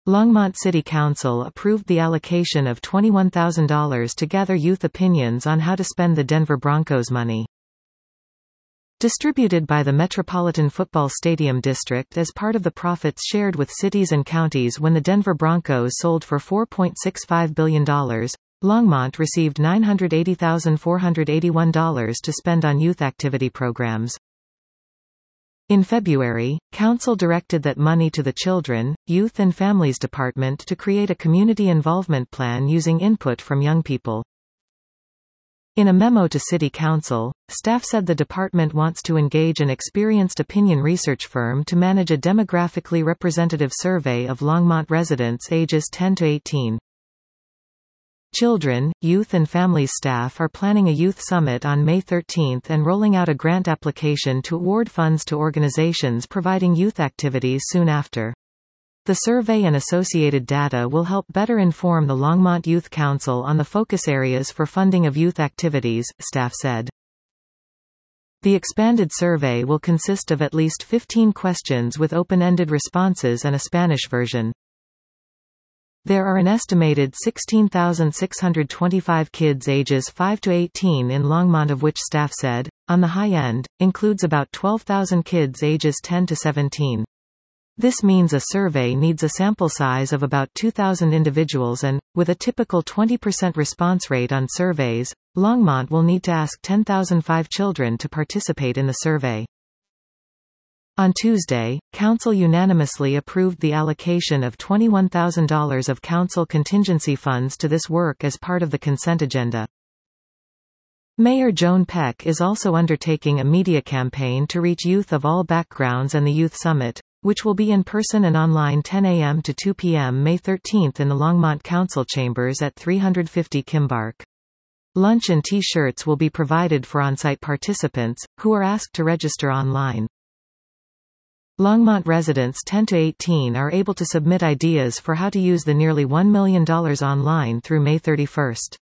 Longmont City Council approved the allocation of $21,000 to gather youth opinions on how to spend the Denver Broncos money. Distributed by the Metropolitan Football Stadium District as part of the profits shared with cities and counties when the Denver Broncos sold for $4.65 billion, Longmont received $980,481 to spend on youth activity programs. In February, Council directed that money to the Children, Youth and Families Department to create a community involvement plan using input from young people. In a memo to City Council, staff said the department wants to engage an experienced opinion research firm to manage a demographically representative survey of Longmont residents ages 10 to 18. Children, Youth and Families staff are planning a youth summit on May 13 and rolling out a grant application to award funds to organizations providing youth activities soon after. The survey and associated data will help better inform the Longmont Youth Council on the focus areas for funding of youth activities, staff said. The expanded survey will consist of at least 15 questions with open-ended responses and a Spanish version. There are an estimated 16,625 kids ages 5 to 18 in Longmont, of which staff said, on the high end, includes about 12,000 kids ages 10 to 17. This means a survey needs a sample size of about 2,000 individuals and, with a typical 20% response rate on surveys, Longmont will need to ask 10,005 children to participate in the survey. On Tuesday, Council unanimously approved the allocation of $21,000 of Council contingency funds to this work as part of the consent agenda. Mayor Joan Peck is also undertaking a media campaign to reach youth of all backgrounds and the Youth Summit, which will be in person and online 10 a.m. to 2 p.m. May 13 in the Longmont Council Chambers at 350 Kimbark. Lunch and T-shirts will be provided for on-site participants, who are asked to register online. Longmont residents 10 to 18 are able to submit ideas for how to use the nearly $1 million online through May 31.